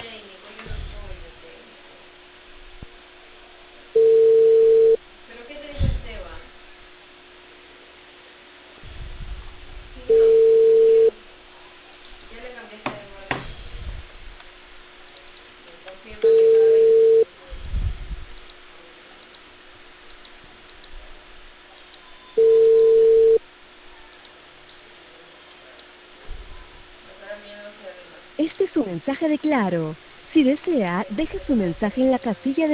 Este es un mensaje de Claro. Si desea, deje su mensaje en la casilla de